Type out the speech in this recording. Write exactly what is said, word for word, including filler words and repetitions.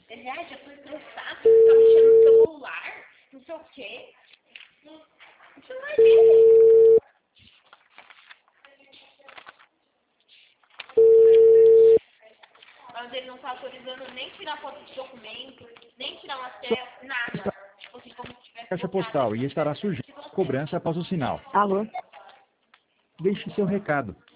Ele, ah, já tô estressado, tá mexendo no celular, não sei o quê. O celular dele. Mas ele não tá autorizando nem tirar foto de documento, nem tirar uma selfie, nada. Tipo assim, como se tivesse Caixa postal e estará sujeito à cobrança após o sinal. Alô? Deixe seu recado.